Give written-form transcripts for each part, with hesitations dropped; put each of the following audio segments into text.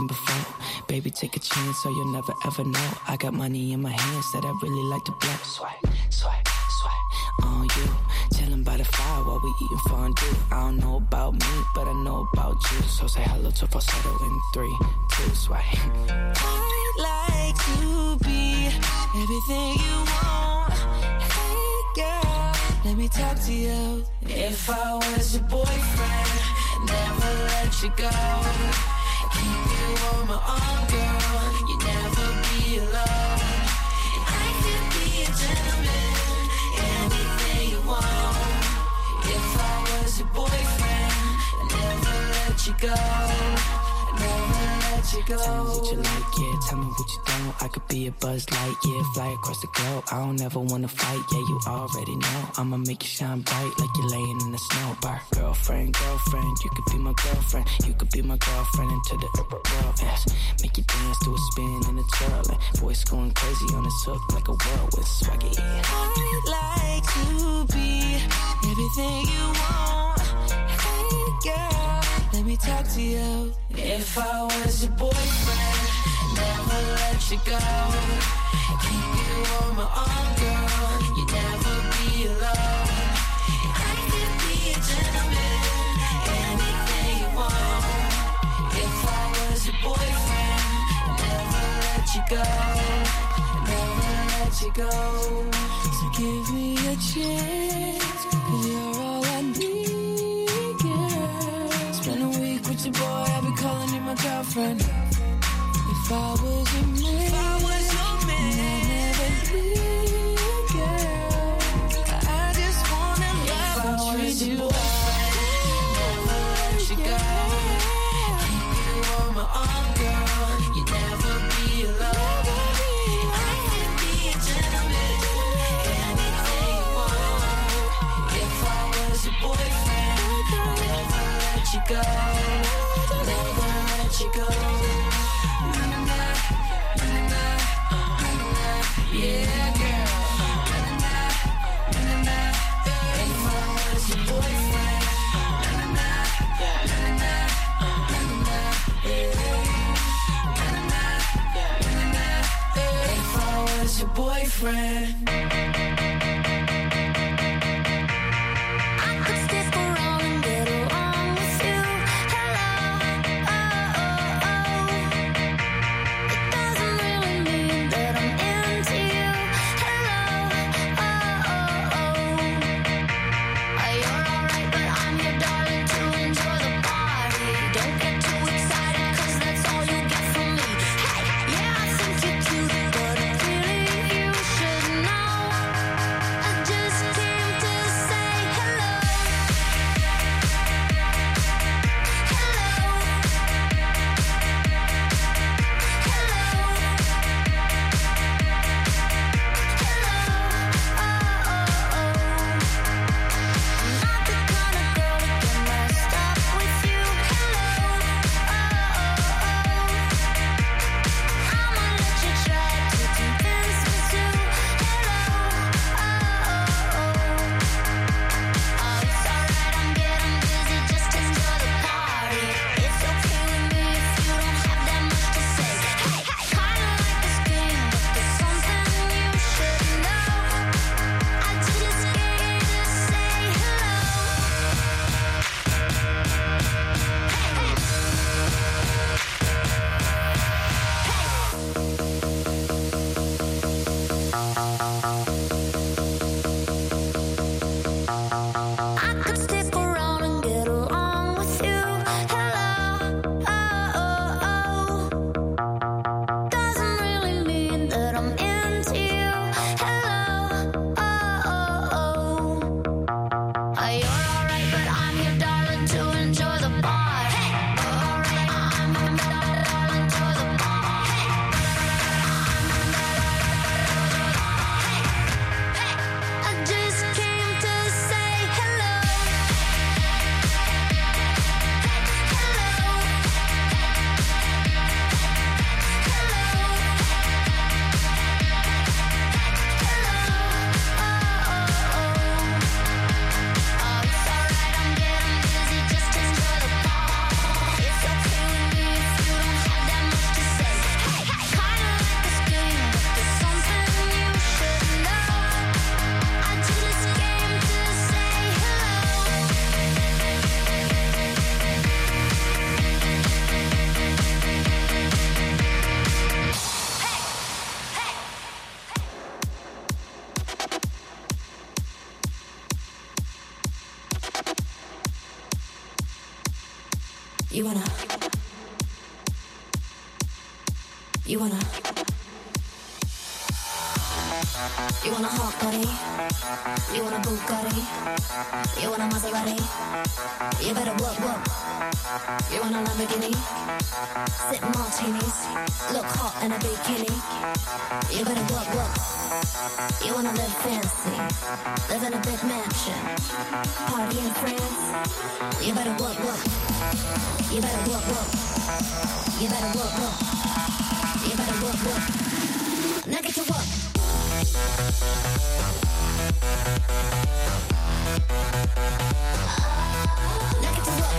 been before. Baby, take a chance so you'll never ever know. I got money in my hands that I really like to blow. Swipe, swipe, swipe on you. Chillin' by the fire while we eating fondue. I don't know about me, but I know about you. So say hello to falsetto in 3, 2, swipe. I'd like to be everything you want. Hey girl, let me talk to you. If I was your boyfriend, never let you go. Keep you on my arm, girl. You never be alone. I could be a gentleman, anything you want. If I was your boyfriend, I never let you go. Never let you go. Tell me what you like, yeah. Tell me what you don't. I could be a Buzz Light, yeah. Fly across the globe. I don't ever wanna fight, yeah. You already know. I'ma make you shine bright like you're laying in the snow. Bar. Girlfriend, girlfriend, you could be my girlfriend. You could be my girlfriend into the world, yes. Make you dance to a spin and a twirl. And voice going crazy on this hook like a whirlwind swaggy. I'd like to be everything you want. Hey girl, let me talk to you. If I was your boyfriend, never let you go. Keep you on my arm, girl. You never be alone. I could be a gentleman, anything you want. If I was your boyfriend, never let you go. Never let you go. So give me a chance, 'cause you're all I need, girl. Spend a week with your boy, I'll be calling you my girlfriend. If I was your man, I'd never leave, girl. I just wanna love and treat you right. Never let you go. Keep you on my arm, girl. You never be alone. I can be a gentleman, anything you want. If I was your boyfriend, I'd never let you go. Never let you go. Yeah, girl. If I was your boyfriend, if I was your boyfriend. You wanna hot body? You want a Bugatti? You want a Maserati? You better work. You want a Lamborghini? Sip martinis, look hot in a bikini. You better work. You wanna live fancy, live in a big mansion, party in France. You better work. You better work. You better work. You better work. Now get to work. Now get to work.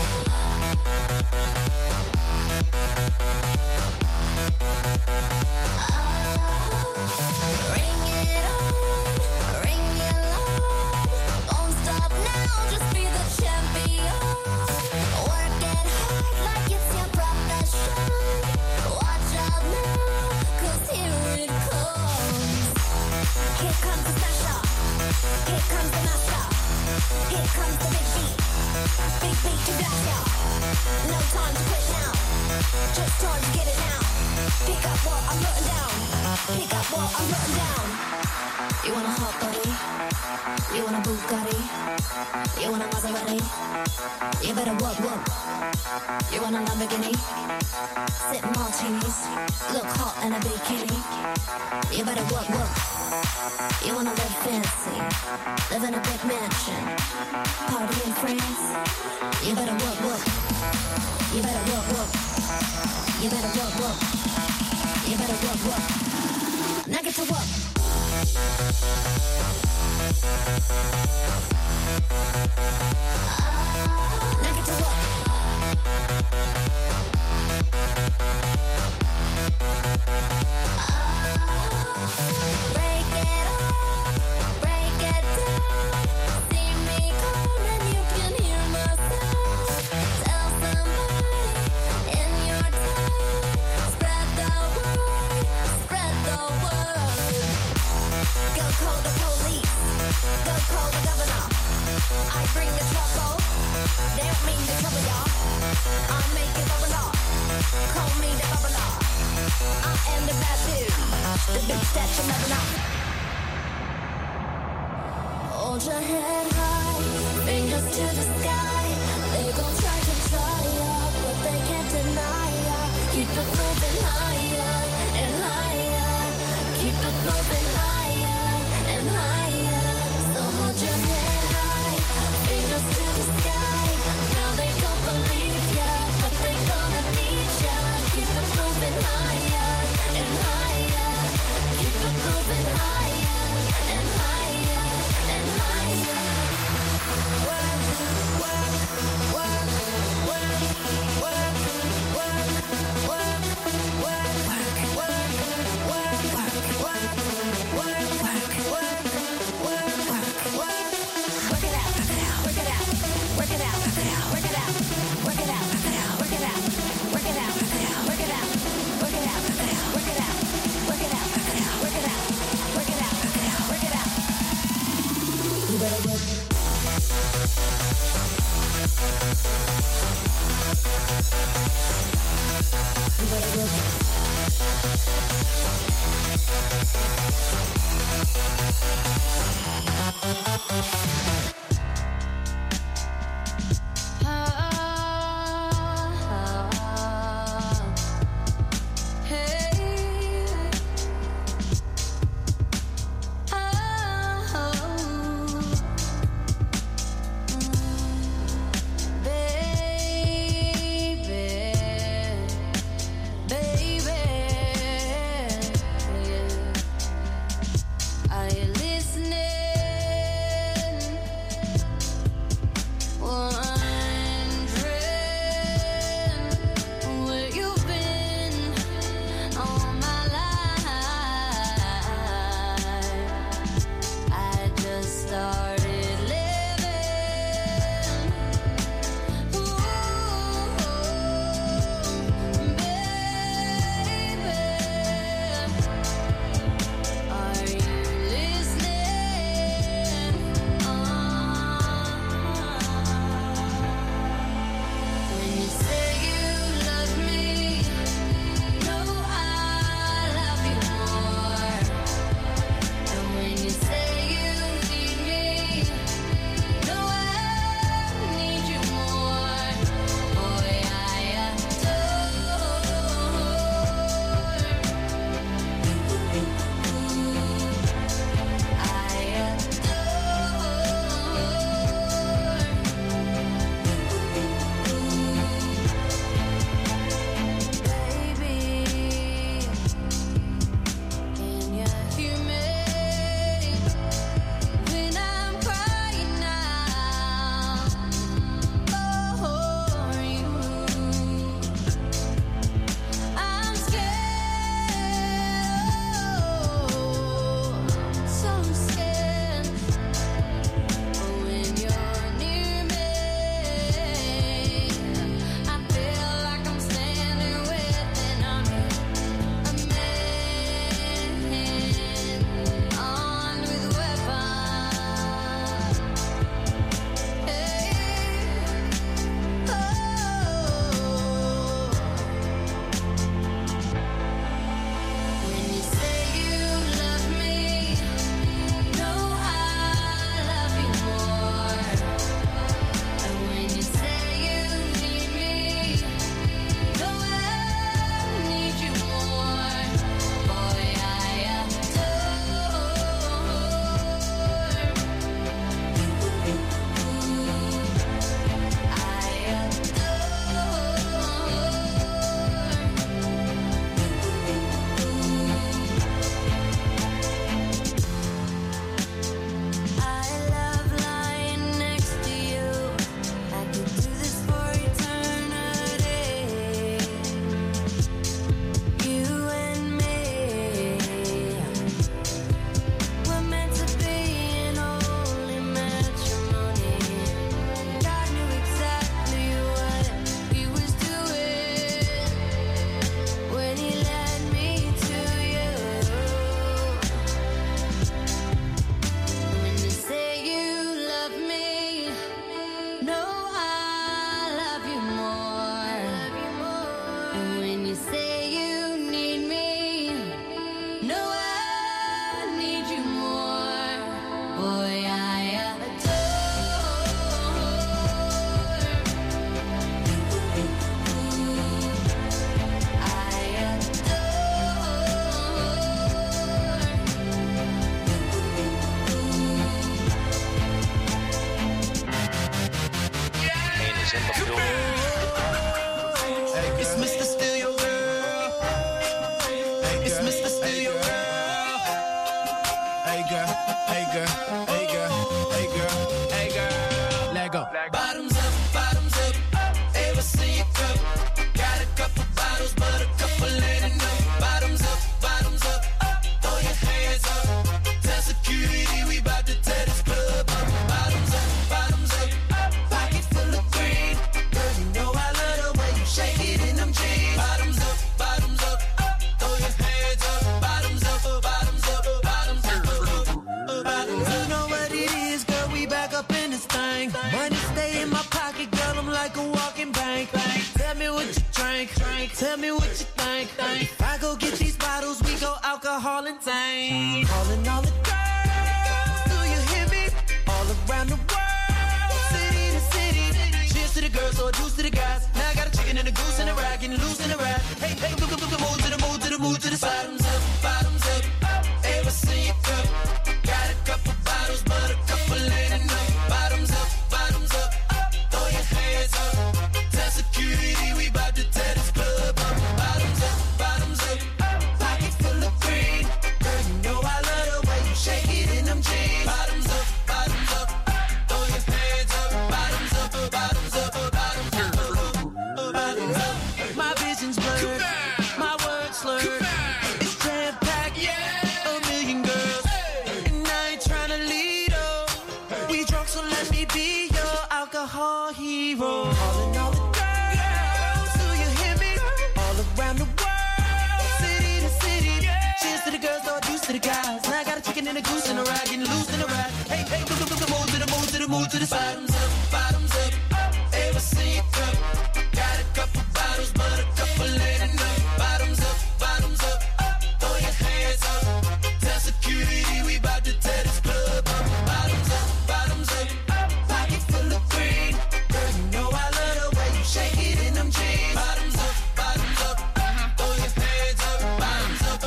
Ring it on, ring it loud. Don't stop now, just be the champion. Work it hard like it's your profession. Watch out now, 'cause here it comes. Here comes the smasher. Here comes the master. Here comes the big beat. Big beat to blast ya. No time to quit now. Just time to get it now. Pick up what I'm putting down. Pick up what I'm putting down. You want a hot body? You want a Bugatti? You want a Maserati? You better work. You want a Lamborghini? Sip martinis, look hot in a bikini. You better work. You wanna live fancy, live in a big mansion, party in France. You better work. You better work. You better work. You better work. Now get to work. Now get to work. Break it up, break it down. See me coming, you can hear my sound. Tell somebody in your town. Spread the word, spread the word. Go call the police, go call the governor. I bring the trouble, they don't mean the trouble, y'all. I make it bubble up, call me the bubbler. I am the bad dude, the bitch that you never know. Hold your head high, fingers to the sky. They gon' try to try ya, but they can't deny ya. Keep it moving higher and higher. Keep it moving higher and higher. So hold your head high, fingers to the sky. Now they don't believe ya, but they gonna need ya. Keep it moving higher and higher. Keep it moving higher and higher and higher. Work, work, work, work, work, work, work, work, work, work, work, work. Work it out, work it out, work it out, work it out, work it out, work it out, work it out, work it out, work it out, work it out, work it out, work it out, work it out, work it out, work it out. You better work. You better work. Are you listening? girl, hey girl, hey girl, hey girl, hey girl. Let go. Bottoms up, ever see you come? Got a couple bottles, but a couple ain't enough. Bottoms up, throw your hands up. Tell security we bout to tear this club up. Bottoms up, pocket full of green. Girl, you know I love the way you shake it in them jeans. Bottoms up, throw your hands up. Bottoms up, bottoms up. You know what it is, girl, we back up in this thing. Money stay in my pocket, girl, I'm like a walking bank. Tell me what you drink, tell me what you think. If I go get these bottles, we go alcohol and tank. Calling all the girls, do you hear me? All around the world, city to city. Cheers to the girls, or juice to the guys. Now I got a chicken and a goose and a rag, getting loose in the rag. Hey, move to the side. Bottoms up, ever see you come? Got a couple bottles, but a couple ain't enough. Bottoms up, throw your hands up. Tell security we bout to tear this club up. Bottoms up, pocket full of green. Girl, you know I love the way you shake it in them jeans. Bottoms up, throw your hands up. Bottoms up. My vision's blurred, my words slurred. It's jam-packed, a million girls, and I ain't tryna lead up. We drunk, so let me be your alcohol hero. Calling all the girls, do you hear me? All around the world, city to city. Cheers to the girls, or juice to the guys. Now I got a chicken and a goose and a rag, getting loose in the rag. Hey, move to the side. Bottoms up, ever see it come? Got a couple bottles, but a couple ain't enough. Bottoms up, throw your hands up. Tell security we bout to tear this club up. Bottoms up, pocket full of green. Girl, you know I love the way you shake it in them jeans. Bottoms up, throw your hands up. Bottoms up.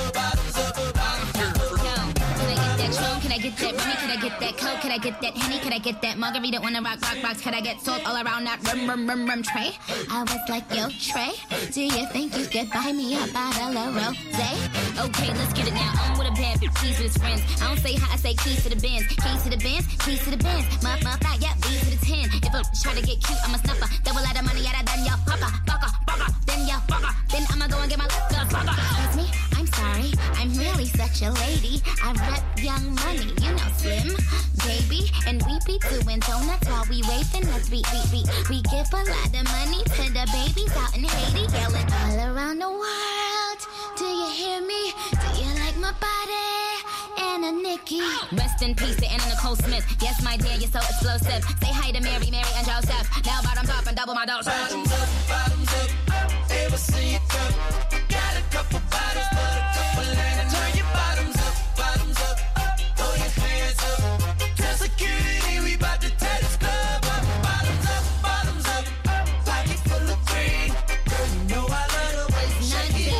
Can I get that Remy? Can I get that Coke? Can I get that Henny? Can I get that margarita on a rock box? Can I get salt all around that rum tray? I was like, yo, Trey, do you think you could buy me a bottle of rosé? Okay, let's get it now. I'm with a bad bitch, keys with his friends. I don't say hi, I say keys to the Benz. Keys to the Benz, keys to the Benz. My fly, yeah, B to the 10. If I try to get cute, I'm a snuffer. Double out of money, out of done, y'all bugger. Then y'all bugger. Then I'ma go and get my girls bugger. Excuse me, I'm sorry, I'm really such a lady. I rep Young Money, you know Slim, baby. And we be doing donuts while we waving. Let's we give a lot of money to the babies out in Haiti. Yelling all around the world, do you hear me? Do you like my body? Anna Nikki. Rest in peace to Anna Nicole Smith. Yes, my dear, you're so explosive. Say hi to Mary, and Joseph. Now bottoms up and double my dose. Bottoms up, ever see you come? Got a couple bottles, but a couple ain't enough. Turn your bottoms up, throw your hands up. Tell security we bout to tear this club up. Bottoms up, pocket full of green. Girl, you know I love the way you shake it.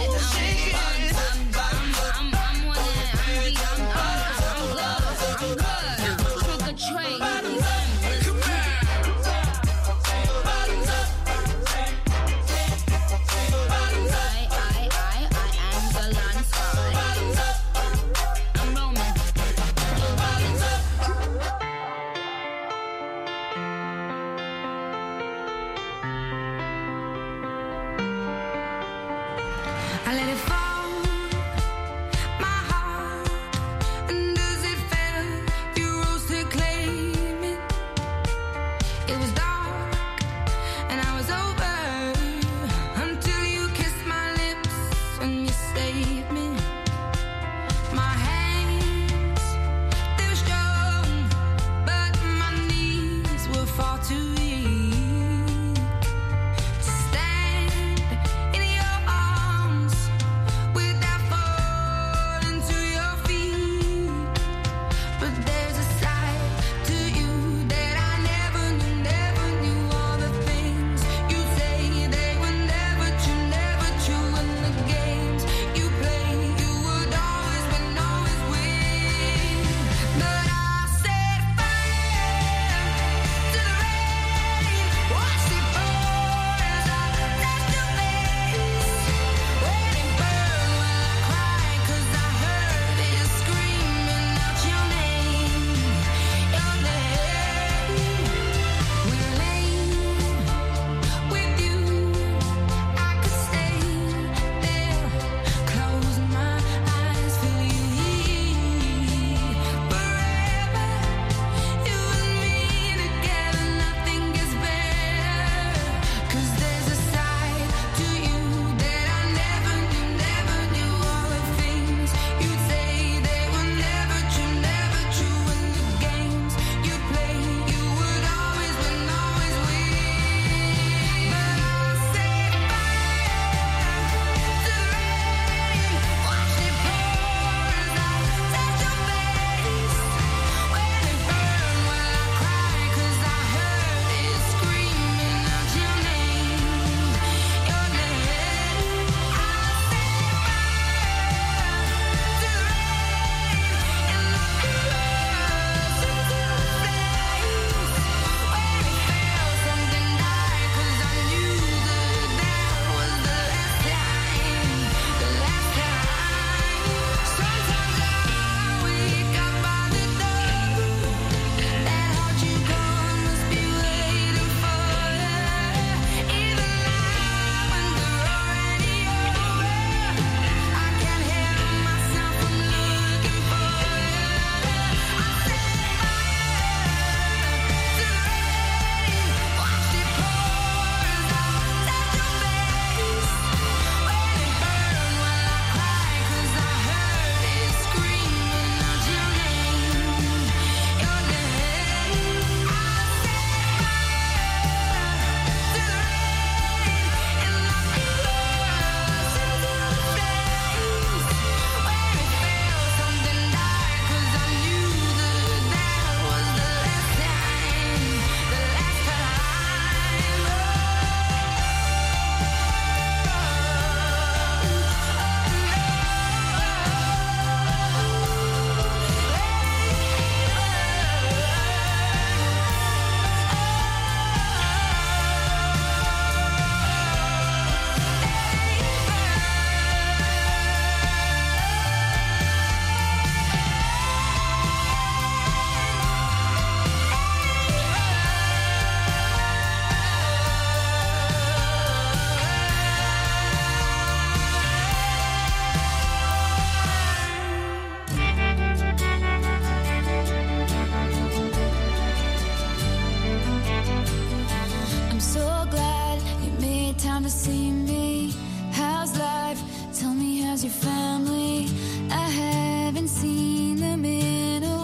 how's your family? I haven't seen them in a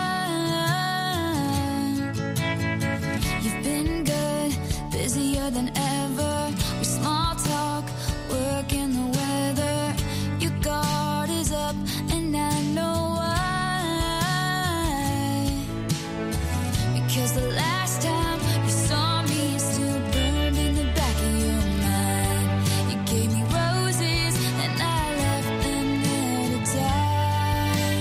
while. You've been good, busier than ever. We small talk, work in the weather. Your guard is up, and I know why. Because the last time you saw me, it's still burned in the back of your mind. You gave me roses, and I left them there to die.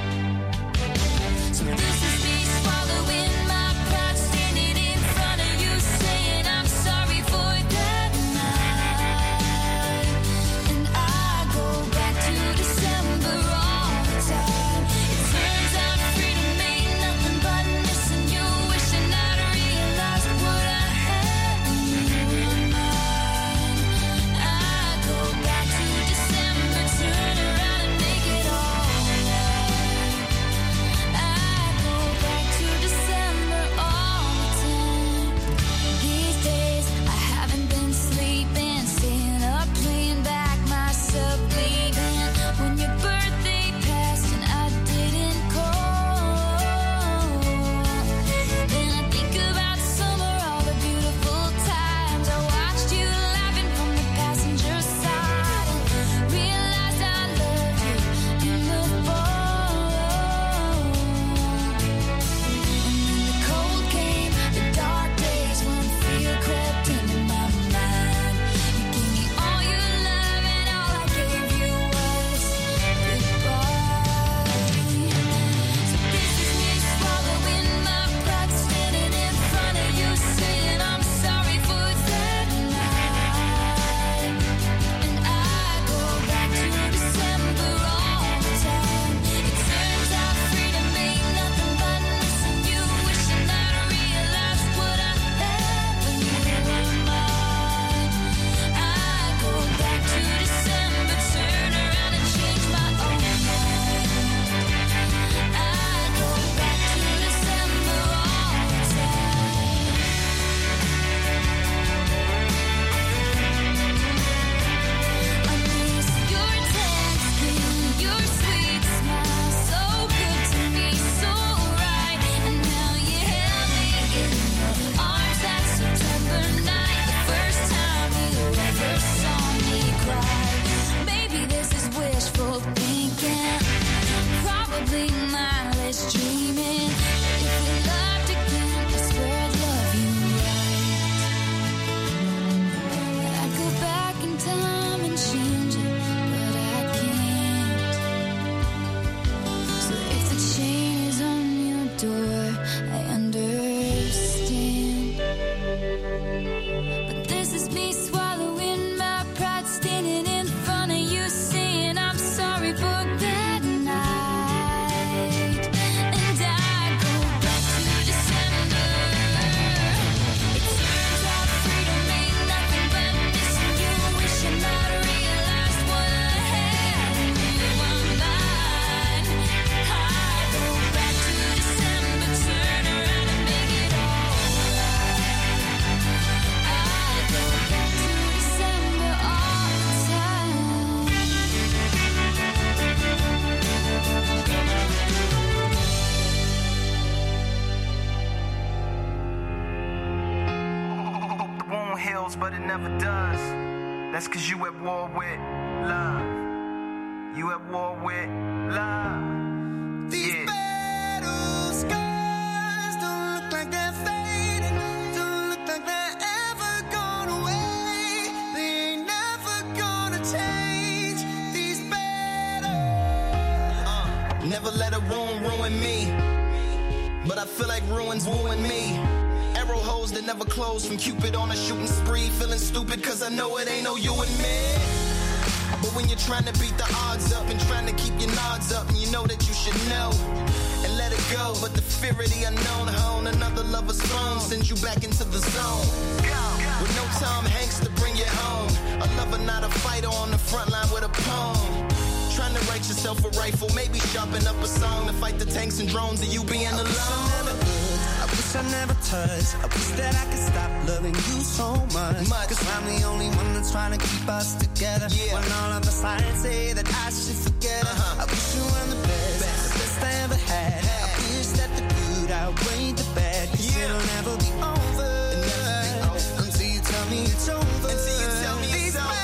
So this is me swallowing my pride, standing in front of you, saying I'm sorry for that night. And I go back to December all the time. It turns out freedom ain't nothing but missing you, wishing I'd realized what I had when you were mine. I go back to December, turn around and make it all right. I go back to December all the time. These days I haven't been sleeping, staying up playing back myself leaving. When your birthday passed and I didn't call, then I think about summer, all the beautiful times I watched you laughing from the passenger side, and realized I loved you in the fall. And then the cold came, the dark days when fear crept into my mind. You gave me all your love, and all I gave you was goodbye. So this is me swallowing my pride, standing in front of you, saying I'm sorry for that night. And I go back to December all the time. It turns out freedom ain't nothing but missing you, wishing I'd realized what I had when you were mine. I go back to December, turn around and change my own mind. I go back to December all the time. I miss your texting, your sweet smile, so good to me, so right. And now you held me in your arms that September night, the first time you ever saw me cry. Maybe this is wishful thinking, probably mindless dreaming. But if we loved again, I swear I'd love you right. I'd go back in time and change it, but I can't. So if the chain is on your door, I understand. But this is me swallowing my pride, standing in front of you, saying I'm sorry for that night. And I go back to December. It turns out freedom ain't nothing but missing you, wishing I'd realized what I had when you were mine. I go back to December, turn around and make it all right. I go back to December all the time. The wound heals, but it never does. That's cause you at war with love. You at war with love. These battle scars don't look like they're fading, don't look like they're ever gone away. They ain't never gonna change. These battles. Never let a wound ruin me, but I feel like ruins wooing me. Arrow holes that never close from Cupid on a shooting spree. Feeling stupid cause I know it ain't no you and me. But when you're trying to beat the odds up and trying to keep your nods up, and you know that you should know and let it go. But the fear of the unknown, hone another lover's phone sends you back into the zone. With no Tom Hanks to bring you home, a lover not a fighter on the front line with a poem. Trying to write yourself a rifle, maybe sharpen up a song to fight the tanks and drones of you being alone. I wish I never touched. I wish that I could stop loving you so much. Cause I'm the only one that's trying to keep us together. When all of the signs say that I should forget her. I wish you were the best, the best I ever had. I wish that the good outweighed the bad. Cause it'll never be over until you tell me it's over. Until you tell me it's over.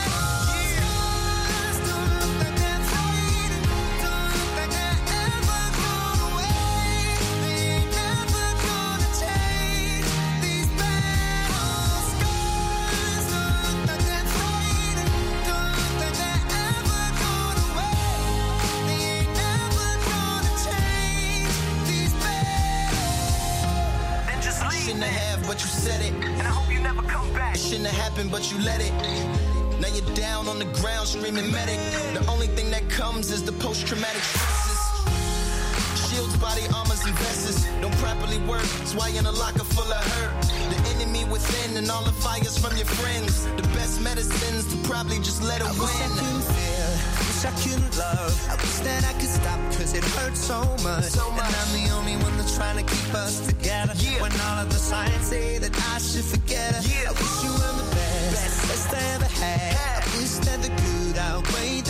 But you said it, and I hope you never come back. It shouldn't have happened, but you let it. Now you're down on the ground screaming medic. The only thing that comes is the post-traumatic stresses. Shields, body armors, and vests don't properly work. That's why you're in a locker full of hurt. The enemy within and all the fires from your friends. The best medicines to probably just let it win. I wish I couldn't feel, wish I couldn't love. I wish that I could stop cause it hurts so much. And I'm the only one that's trying to keep us together. When all of the signs say that I should forget her. I wish you were the best I ever had. I wish that the good outweighed